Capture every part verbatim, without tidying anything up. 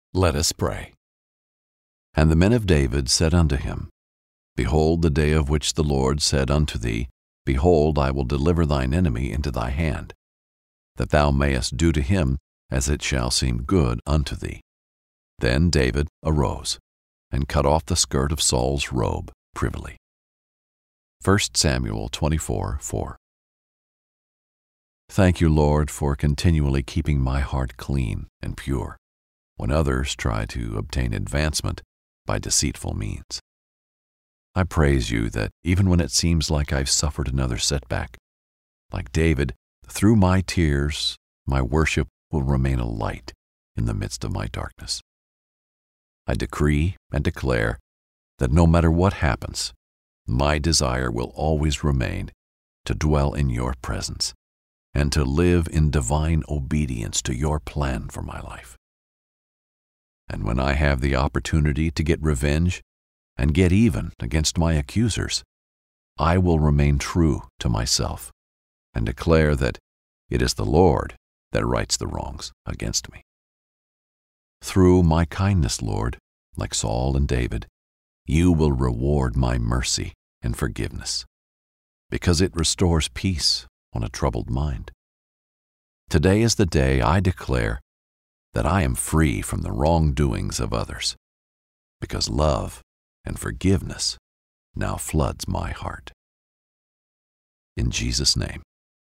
Let us pray. And the men of David said unto him, Behold, the day of which the Lord said unto thee, Behold, I will deliver thine enemy into thy hand, that thou mayest do to him as it shall seem good unto thee. Then David arose, and cut off the skirt of Saul's robe privily. First Samuel twenty-four four. Thank you, Lord, for continually keeping my heart clean and pure when others try to obtain advancement by deceitful means. I praise you that even when it seems like I've suffered another setback, like David, through my tears, my worship will remain a light in the midst of my darkness. I decree and declare that no matter what happens, my desire will always remain to dwell in your presence and to live in divine obedience to your plan for my life. And when I have the opportunity to get revenge and get even against my accusers, I will remain true to myself and declare that it is the Lord that rights the wrongs against me. Through my kindness, Lord, like Saul and David, you will reward my mercy and forgiveness, because it restores peace on a troubled mind. Today is the day I declare that I am free from the wrongdoings of others, because love and forgiveness now floods my heart. In Jesus' name,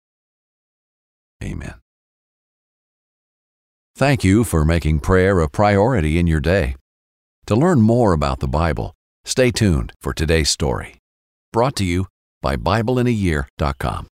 amen. Thank you for making prayer a priority in your day. To learn more about the Bible, stay tuned for today's story, brought to you by Bible in a year dot com.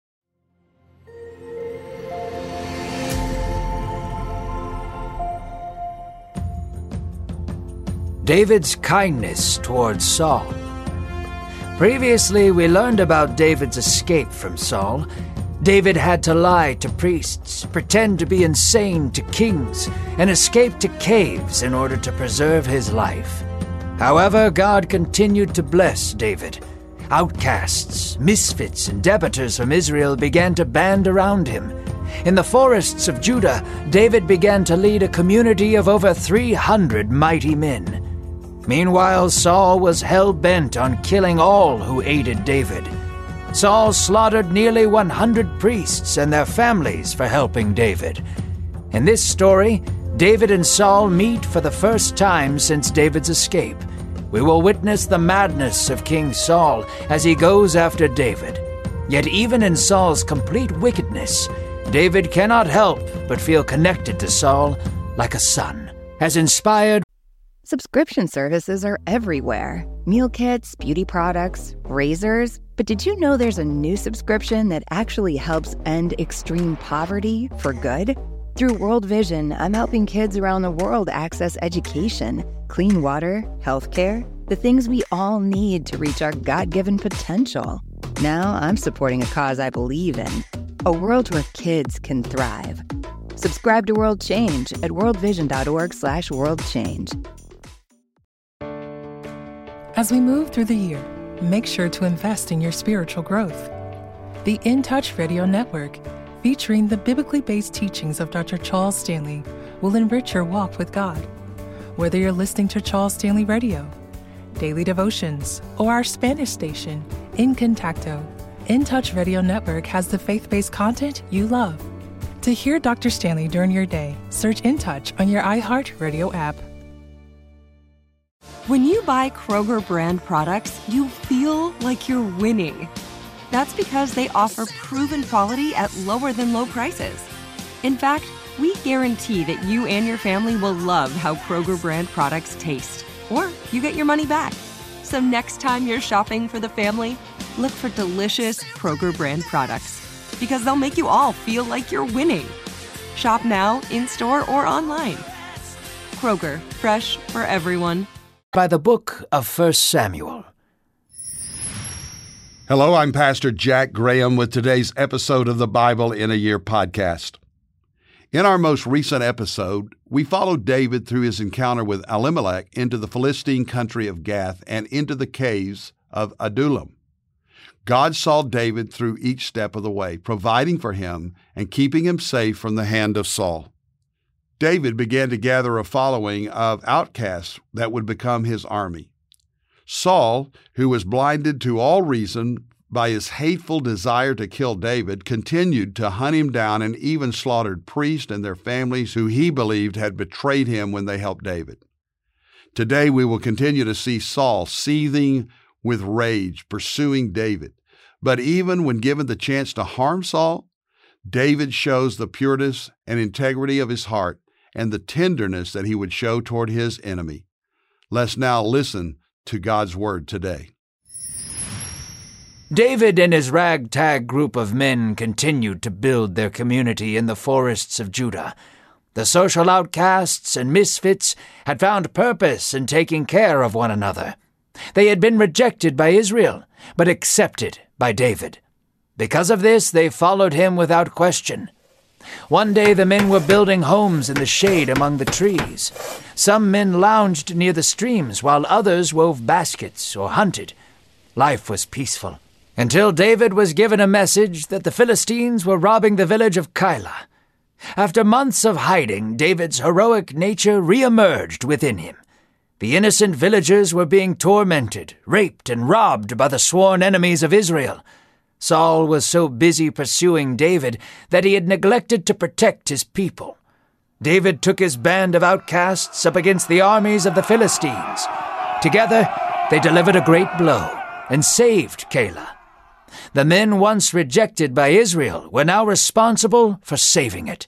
David's kindness towards Saul. Previously, we learned about David's escape from Saul. David had to lie to priests, pretend to be insane to kings, and escape to caves in order to preserve his life. However, God continued to bless David. Outcasts, misfits, and debtors from Israel began to band around him. In the forests of Judah, David began to lead a community of over three hundred mighty men. Meanwhile, Saul was hell-bent on killing all who aided David. Saul slaughtered nearly one hundred priests and their families for helping David. In this story, David and Saul meet for the first time since David's escape. We will witness the madness of King Saul as he goes after David. Yet even in Saul's complete wickedness, David cannot help but feel connected to Saul like a son, as inspired. Subscription services are everywhere. Meal kits, beauty products, razors. But did you know there's a new subscription that actually helps end extreme poverty for good? Through World Vision, I'm helping kids around the world access education, clean water, healthcare, the things we all need to reach our God-given potential. Now I'm supporting a cause I believe in, a world where kids can thrive. Subscribe to World Change at worldvision.org slash worldchange. As we move through the year, make sure to invest in your spiritual growth. The In Touch Radio Network, featuring the biblically based teachings of Doctor Charles Stanley, will enrich your walk with God. Whether you're listening to Charles Stanley Radio, Daily Devotions, or our Spanish station, In Contacto, In Touch Radio Network has the faith-based content you love. To hear Doctor Stanley during your day, search In Touch on your iHeartRadio app. When you buy Kroger brand products, you feel like you're winning. That's because they offer proven quality at lower than low prices. In fact, we guarantee that you and your family will love how Kroger brand products taste, or you get your money back. So next time you're shopping for the family, look for delicious Kroger brand products, because they'll make you all feel like you're winning. Shop now, in-store, or online. Kroger, fresh for everyone. By the book of First Samuel. Hello, I'm Pastor Jack Graham with today's episode of the Bible in a Year podcast. In our most recent episode, we followed David through his encounter with Elimelech into the Philistine country of Gath and into the caves of Adullam. God saw David through each step of the way, providing for him and keeping him safe from the hand of Saul. David began to gather a following of outcasts that would become his army. Saul, who was blinded to all reason by his hateful desire to kill David, continued to hunt him down and even slaughtered priests and their families who he believed had betrayed him when they helped David. Today we will continue to see Saul seething with rage, pursuing David. But even when given the chance to harm Saul, David shows the pureness and integrity of his heart and the tenderness that he would show toward his enemy. Let's now listen to God's word today. David and his ragtag group of men continued to build their community in the forests of Judah. The social outcasts and misfits had found purpose in taking care of one another. They had been rejected by Israel, but accepted by David. Because of this, they followed him without question. One day the men were building homes in the shade among the trees. Some men lounged near the streams, while others wove baskets or hunted. Life was peaceful, until David was given a message that the Philistines were robbing the village of Keilah. After months of hiding, David's heroic nature reemerged within him. The innocent villagers were being tormented, raped, and robbed by the sworn enemies of Israel. Saul was so busy pursuing David that he had neglected to protect his people. David took his band of outcasts up against the armies of the Philistines. Together, they delivered a great blow and saved Keilah. The men once rejected by Israel were now responsible for saving it.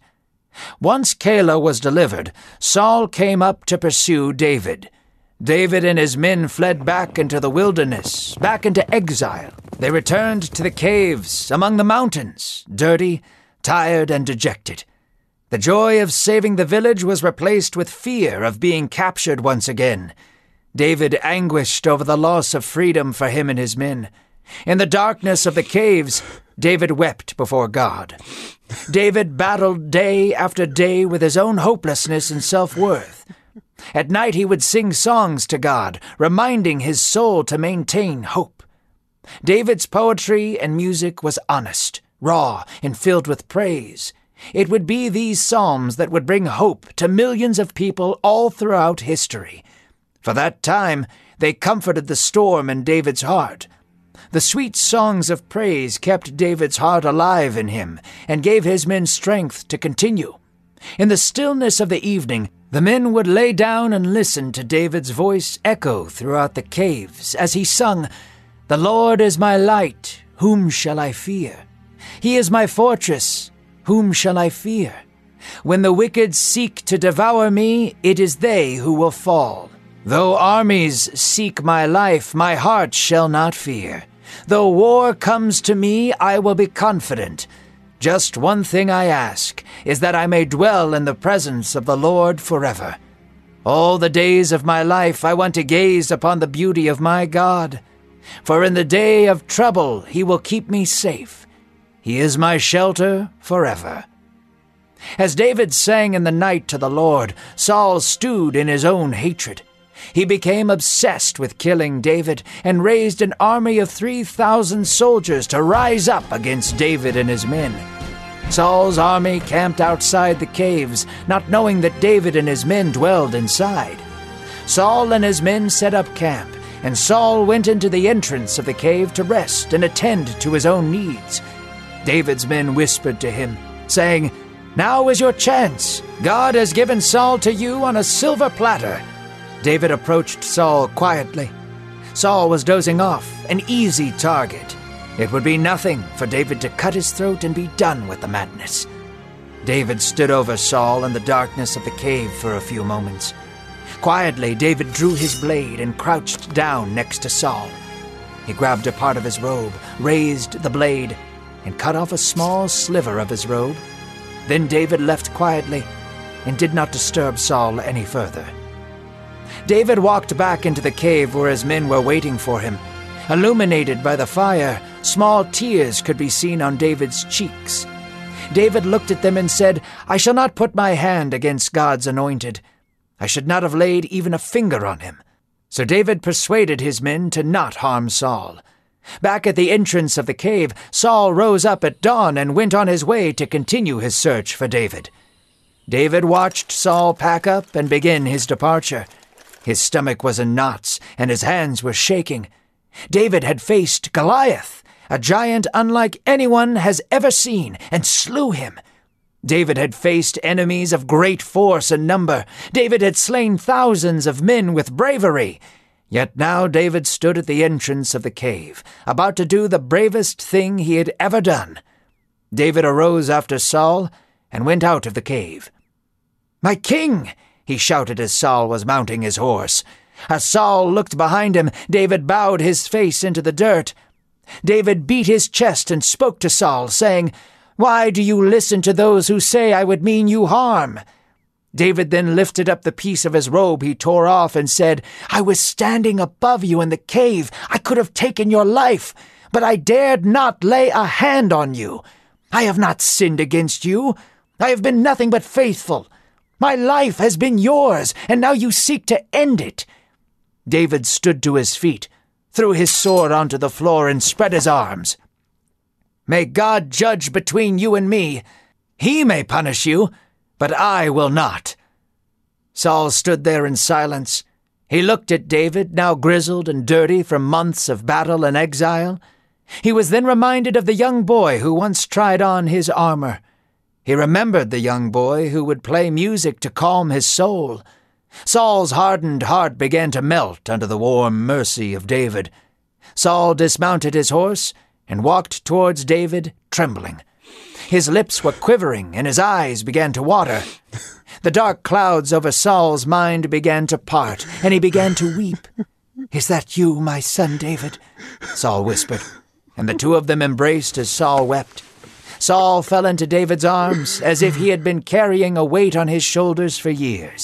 Once Keilah was delivered, Saul came up to pursue David. David and his men fled back into the wilderness, back into exile. They returned to the caves among the mountains, dirty, tired, and dejected. The joy of saving the village was replaced with fear of being captured once again. David anguished over the loss of freedom for him and his men. In the darkness of the caves, David wept before God. David battled day after day with his own hopelessness and self-worth. At night he would sing songs to God, reminding his soul to maintain hope. David's poetry and music was honest, raw, and filled with praise. It would be these psalms that would bring hope to millions of people all throughout history. For that time, they comforted the storm in David's heart. The sweet songs of praise kept David's heart alive in him and gave his men strength to continue. In the stillness of the evening, the men would lay down and listen to David's voice echo throughout the caves as he sung, "The Lord is my light, whom shall I fear? He is my fortress, whom shall I fear? When the wicked seek to devour me, it is they who will fall. Though armies seek my life, my heart shall not fear. Though war comes to me, I will be confident. Just one thing I ask, is that I may dwell in the presence of the Lord forever. All the days of my life I want to gaze upon the beauty of my God. For in the day of trouble he will keep me safe. He is my shelter forever." As David sang in the night to the Lord, Saul stewed in his own hatred. He became obsessed with killing David and raised an army of three thousand soldiers to rise up against David and his men. Saul's army camped outside the caves, not knowing that David and his men dwelled inside. Saul and his men set up camp, and Saul went into the entrance of the cave to rest and attend to his own needs. David's men whispered to him, saying, "Now is your chance. God has given Saul to you on a silver platter." David approached Saul quietly. Saul was dozing off, an easy target. It would be nothing for David to cut his throat and be done with the madness. David stood over Saul in the darkness of the cave for a few moments. Quietly, David drew his blade and crouched down next to Saul. He grabbed a part of his robe, raised the blade, and cut off a small sliver of his robe. Then David left quietly and did not disturb Saul any further. David walked back into the cave where his men were waiting for him. Illuminated by the fire, small tears could be seen on David's cheeks. David looked at them and said, "I shall not put my hand against God's anointed. I should not have laid even a finger on him." So David persuaded his men to not harm Saul. Back at the entrance of the cave, Saul rose up at dawn and went on his way to continue his search for David. David watched Saul pack up and begin his departure. His stomach was in knots, and his hands were shaking. David had faced Goliath, a giant unlike anyone has ever seen, and slew him. David had faced enemies of great force and number. David had slain thousands of men with bravery. Yet now David stood at the entrance of the cave, about to do the bravest thing he had ever done. David arose after Saul and went out of the cave. "My king!" he shouted as Saul was mounting his horse. As Saul looked behind him, David bowed his face into the dirt. David beat his chest and spoke to Saul, saying, "Why do you listen to those who say I would mean you harm?" David then lifted up the piece of his robe he tore off and said, "I was standing above you in the cave. I could have taken your life, but I dared not lay a hand on you. I have not sinned against you. I have been nothing but faithful. My life has been yours, and now you seek to end it." David stood to his feet, threw his sword onto the floor, and spread his arms. "May God judge between you and me. He may punish you, but I will not." Saul stood there in silence. He looked at David, now grizzled and dirty from months of battle and exile. He was then reminded of the young boy who once tried on his armor. He remembered the young boy who would play music to calm his soul. Saul's hardened heart began to melt under the warm mercy of David. Saul dismounted his horse and walked towards David, trembling. His lips were quivering and his eyes began to water. The dark clouds over Saul's mind began to part, and he began to weep. "Is that you, my son David?" Saul whispered, and the two of them embraced as Saul wept. Saul fell into David's arms as if he had been carrying a weight on his shoulders for years.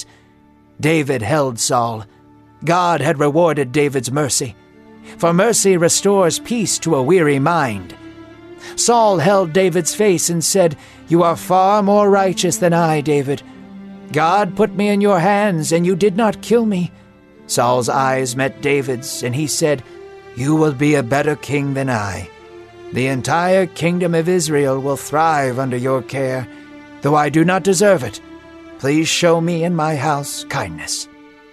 David held Saul. God had rewarded David's mercy, for mercy restores peace to a weary mind. Saul held David's face and said, "You are far more righteous than I, David. God put me in your hands, and you did not kill me." Saul's eyes met David's, and he said, "You will be a better king than I. The entire kingdom of Israel will thrive under your care, though I do not deserve it. Please show me and my house kindness."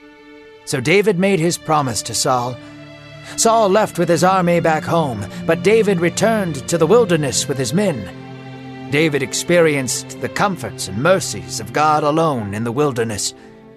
So David made his promise to Saul. Saul left with his army back home, but David returned to the wilderness with his men. David experienced the comforts and mercies of God alone in the wilderness.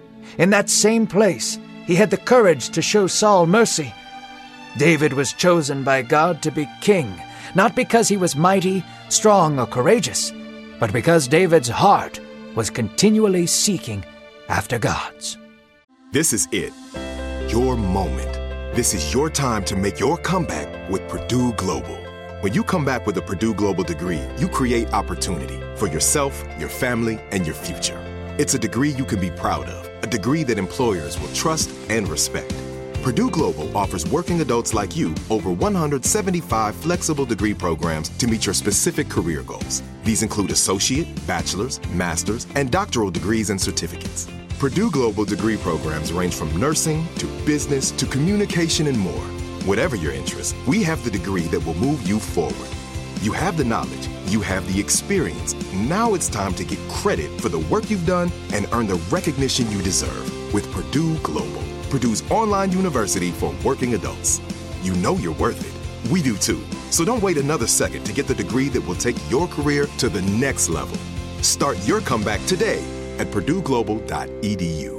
In that same place, he had the courage to show Saul mercy. David was chosen by God to be king, not because he was mighty, strong, or courageous, but because David's heart was continually seeking after God's. This is it. Your moment. This is your time to make your comeback with Purdue Global. When you come back with a Purdue Global degree, you create opportunity for yourself, your family, and your future. It's a degree you can be proud of, a degree that employers will trust and respect. Purdue Global offers working adults like you over one hundred seventy-five flexible degree programs to meet your specific career goals. These include associate, bachelor's, master's, and doctoral degrees and certificates. Purdue Global degree programs range from nursing to business to communication and more. Whatever your interest, we have the degree that will move you forward. You have the knowledge, you have the experience. Now it's time to get credit for the work you've done and earn the recognition you deserve with Purdue Global, Purdue's online university for working adults. You know you're worth it. We do too. So don't wait another second to get the degree that will take your career to the next level. Start your comeback today at purdue global dot e d u.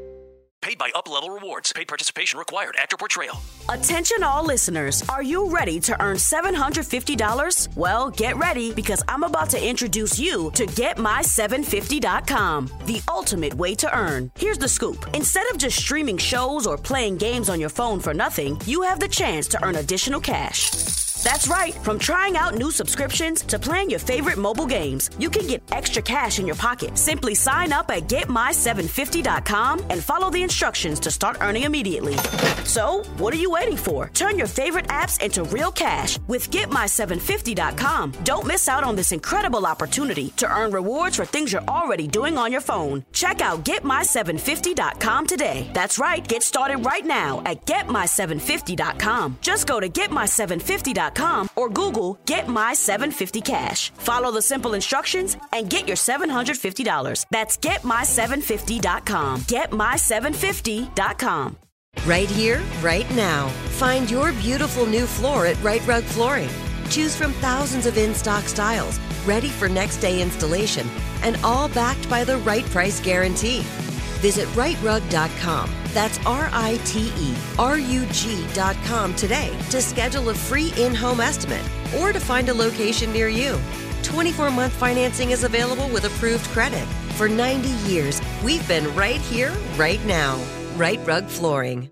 Paid by Up-Level Rewards. Paid participation required. Actor portrayal. Attention all listeners. Are you ready to earn seven hundred fifty dollars? Well, get ready because I'm about to introduce you to get my seven fifty dot com, the ultimate way to earn. Here's the scoop. Instead of just streaming shows or playing games on your phone for nothing, you have the chance to earn additional cash. That's right. From trying out new subscriptions to playing your favorite mobile games, you can get extra cash in your pocket. Simply sign up at get my seven fifty dot com and follow the instructions to start earning immediately. So, what are you waiting for? Turn your favorite apps into real cash with get my seven fifty dot com. Don't miss out on this incredible opportunity to earn rewards for things you're already doing on your phone. Check out get my seven fifty dot com today. That's right. Get started right now at get my seven fifty dot com. Just go to get my seven fifty dot dot com or Google Get My seven fifty Cash. Follow the simple instructions and get your seven hundred fifty dollars. That's get my seven fifty dot com. get my seven fifty dot com. Right here, right now. Find your beautiful new floor at Right Rug Flooring. Choose from thousands of in-stock styles, ready for next day installation, and all backed by the right price guarantee. Visit right rug dot com. That's R I T E R U G dot com today to schedule a free in-home estimate or to find a location near you. twenty-four month financing is available with approved credit. For ninety years, we've been right here, right now. Right Rug Flooring.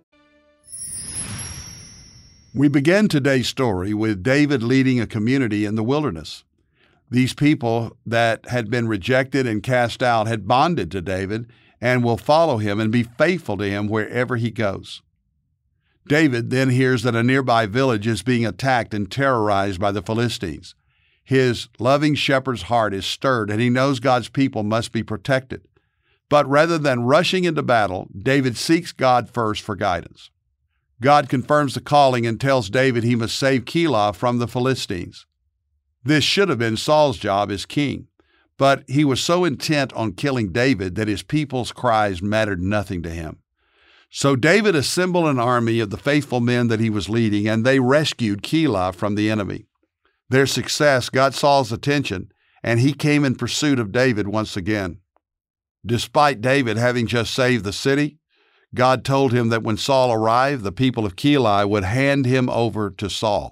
We begin today's story with David leading a community in the wilderness. These people that had been rejected and cast out had bonded to David and will follow him and be faithful to him wherever he goes. David then hears that a nearby village is being attacked and terrorized by the Philistines. His loving shepherd's heart is stirred, and he knows God's people must be protected. But rather than rushing into battle, David seeks God first for guidance. God confirms the calling and tells David he must save Keilah from the Philistines. This should have been Saul's job as king, but he was so intent on killing David that his people's cries mattered nothing to him. So David assembled an army of the faithful men that he was leading, and they rescued Keilah from the enemy. Their success got Saul's attention, and he came in pursuit of David once again. Despite David having just saved the city, God told him that when Saul arrived, the people of Keilah would hand him over to Saul.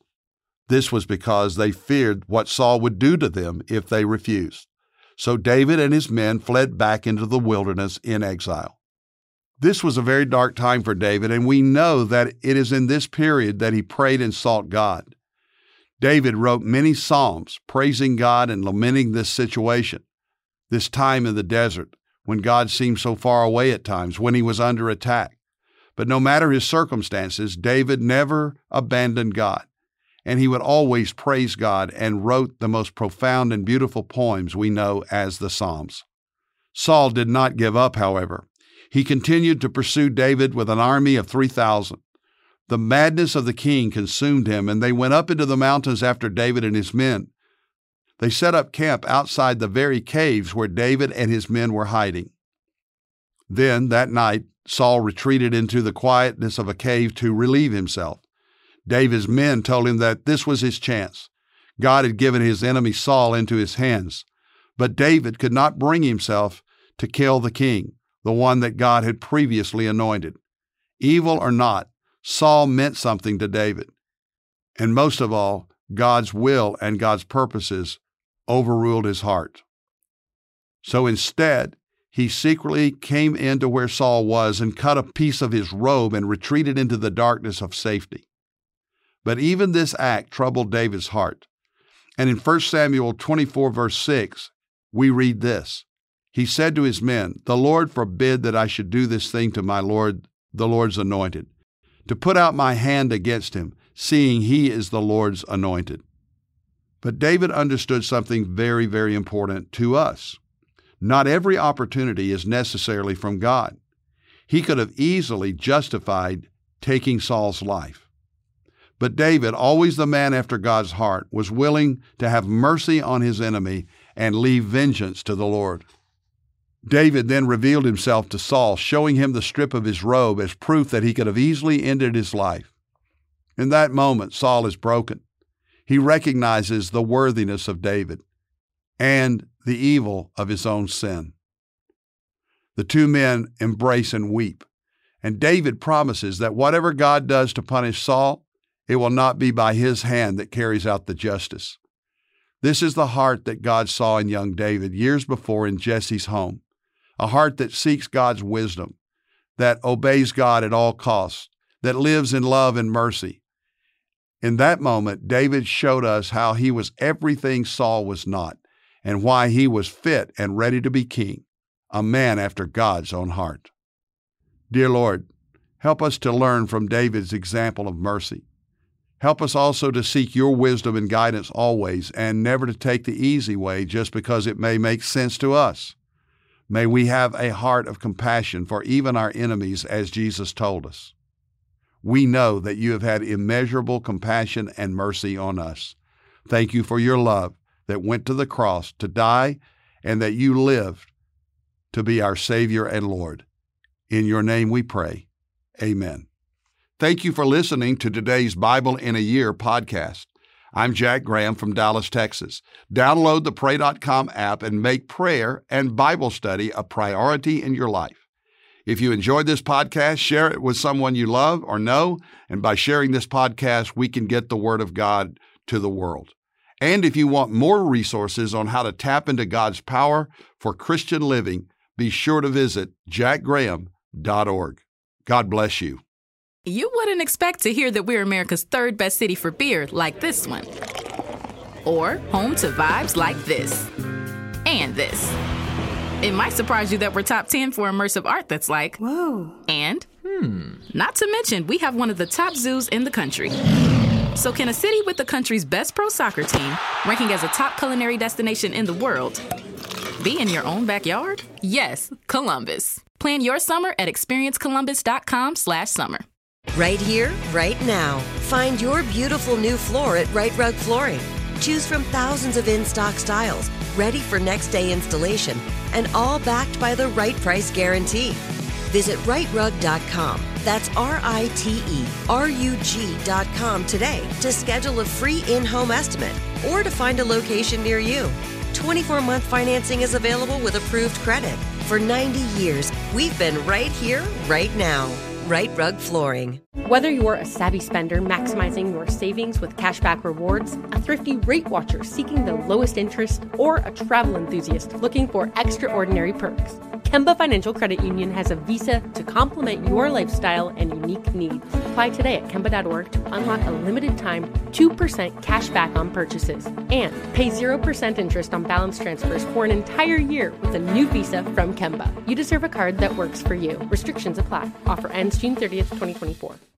This was because they feared what Saul would do to them if they refused. So David and his men fled back into the wilderness in exile. This was a very dark time for David, and we know that it is in this period that he prayed and sought God. David wrote many psalms praising God and lamenting this situation, this time in the desert, when God seemed so far away at times, when he was under attack. But no matter his circumstances, David never abandoned God, and he would always praise God and wrote the most profound and beautiful poems we know as the Psalms. Saul did not give up, however. He continued to pursue David with an army of three thousand. The madness of the king consumed him, and they went up into the mountains after David and his men. They set up camp outside the very caves where David and his men were hiding. Then, that night, Saul retreated into the quietness of a cave to relieve himself. David's men told him that this was his chance. God had given his enemy Saul into his hands, but David could not bring himself to kill the king, the one that God had previously anointed. Evil or not, Saul meant something to David. And most of all, God's will and God's purposes overruled his heart. So instead, he secretly came into where Saul was and cut a piece of his robe and retreated into the darkness of safety. But even this act troubled David's heart. And in First Samuel twenty-four, verse six, we read this. He said to his men, "The Lord forbid that I should do this thing to my Lord, the Lord's anointed, to put out my hand against him, seeing he is the Lord's anointed." But David understood something very, very important to us. Not every opportunity is necessarily from God. He could have easily justified taking Saul's life. But David, always the man after God's heart, was willing to have mercy on his enemy and leave vengeance to the Lord. David then revealed himself to Saul, showing him the strip of his robe as proof that he could have easily ended his life. In that moment, Saul is broken. He recognizes the worthiness of David and the evil of his own sin. The two men embrace and weep, and David promises that whatever God does to punish Saul, it will not be by his hand that carries out the justice. This is the heart that God saw in young David years before in Jesse's home, a heart that seeks God's wisdom, that obeys God at all costs, that lives in love and mercy. In that moment, David showed us how he was everything Saul was not, and why he was fit and ready to be king, a man after God's own heart. Dear Lord, help us to learn from David's example of mercy. Help us also to seek your wisdom and guidance always, and never to take the easy way just because it may make sense to us. May we have a heart of compassion for even our enemies, as Jesus told us. we know that you have had immeasurable compassion and mercy on us. Thank you for your love that went to the cross to die and that you lived to be our Savior and Lord. In your name we pray. Amen. Thank you for listening to today's Bible in a Year podcast. I'm Jack Graham from Dallas, Texas. Download the Pray dot com app and make prayer and Bible study a priority in your life. If you enjoyed this podcast, share it with someone you love or know, and by sharing this podcast, we can get the Word of God to the world. And if you want more resources on how to tap into God's power for Christian living, be sure to visit jack graham dot org. God bless you. You wouldn't expect to hear that we're America's third best city for beer like this one. Or home to vibes like this. And this. It might surprise you that we're top ten for immersive art that's like, whoa. And, hmm. Not to mention, we have one of the top zoos in the country. So can a city with the country's best pro soccer team, ranking as a top culinary destination in the world, be in your own backyard? Yes, Columbus. Plan your summer at experience columbus dot com slash summer. Right here, right now. Find your beautiful new floor at Right Rug Flooring. Choose from thousands of in-stock styles, ready for next day installation, and all backed by the right price guarantee. Visit right rug dot com. That's R I T E R U G dot com today to schedule a free in-home estimate or to find a location near you. twenty-four month financing is available with approved credit. For ninety years, we've been right here, right now. Right Rug Flooring. Whether you're a savvy spender maximizing your savings with cashback rewards, a thrifty rate watcher seeking the lowest interest, or a travel enthusiast looking for extraordinary perks, Kemba Financial Credit Union has a visa to complement your lifestyle and unique needs. Apply today at kemba dot org to unlock a limited time two percent cash back on purchases and pay zero percent interest on balance transfers for an entire year with a new visa from Kemba. You deserve a card that works for you. Restrictions apply. Offer ends June thirtieth, twenty twenty-four.